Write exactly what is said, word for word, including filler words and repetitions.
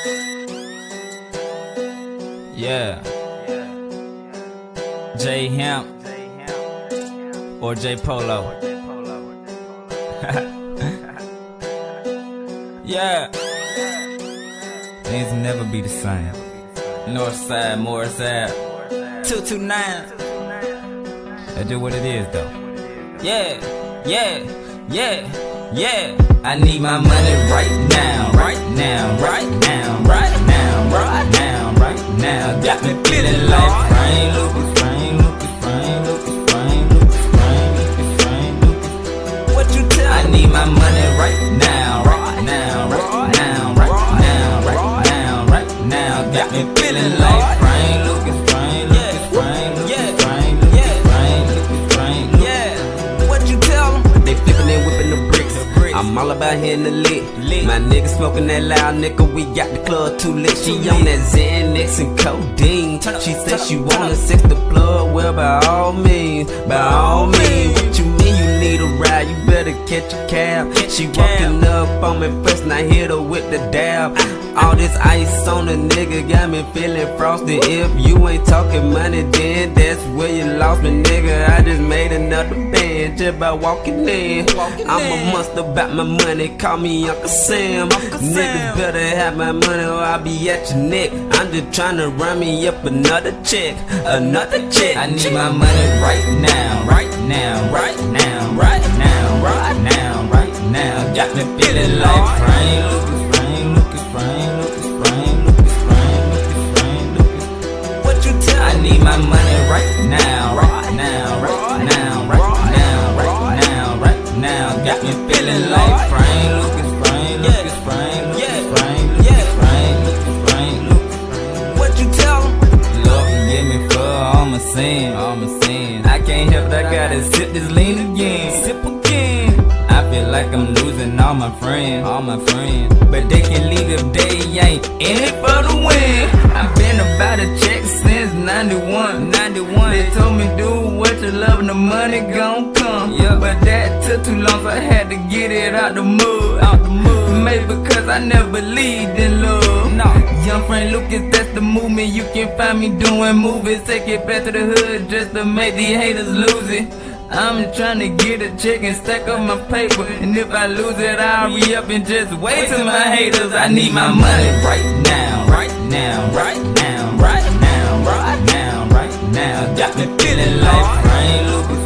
Yeah. J Hemp or J Polo. Yeah. Things will never be the same. Northside, Morriside, two two nine. That's just what it is though. Yeah, yeah, yeah, yeah. I need my money right now, right now, right now, right now, right now, right now. Got me feeling like Frank Lucas, Frank Lucas, Frank Lucas, Frank Lucas, Frank Lucas, Frank Lucas. What you tell? I need my money right now, right now, right now, right now, right now, right now. Got me feeling like Frank Lucas, Frank Lucas, Frank Lucas, Frank Lucas, Frank Lucas, Frank Lucas. Yeah. What you tell them? They flipping and whipping the bricks. I'm all about hitting the lick. My nigga smoking that loud nigga, we got the club too lit. She on that Xanax and codeine. She said she wanna sex the plug, well by all means, by all means. What you mean you need a ride? You better catch a cab. She walking up on me first and I hit her with the dab. All this ice on the nigga got me feeling frosty. If you ain't talking money, then that's where you lost me, nigga. I just made another band just by walking in. I'm a monster about my money, call me Uncle Sam. Niggas better have my money or I'll be at your neck. I'm just trying to run me up another check, another check. I need my money right now, right now, right now, right now, right now, right now. Got me feeling like Frank Lucas, Frank Lucas, Frank Lucas, Frank Lucas, Frank Lucas, Frank Lucas. What you tell? I need my money right now, right now, right now, right now, right now, right now. Got me feeling like Frank Lucas, Frank Lucas, Frank Lucas, Frank Lucas, Frank Lucas, Frank Lucas. What you tell them? Lord forgive me for all my sins, all my sins. I can't help it, I gotta sip this lean again, sip again. I feel like I'm losing all my friends, all my friends. But they can leave if they ain't in it for the win. I've been about a check since ninety-one, ninety-one. They told me do what you love and the money gon' come. Yeah. But that took too long, so I had to get it out the mud, out the mud. Maybe because I never believed in love. No. Young Frank Lucas, that's the movement. You can find me doing movies. Take it back to the hood just to make these haters lose it. I'm trying to get a check and stack up my paper. And if I lose it, I'll re-up and just wait till my haters. I need my money right now, right now, right now, right now, right now, right now. Got me feeling like Frank Lucas.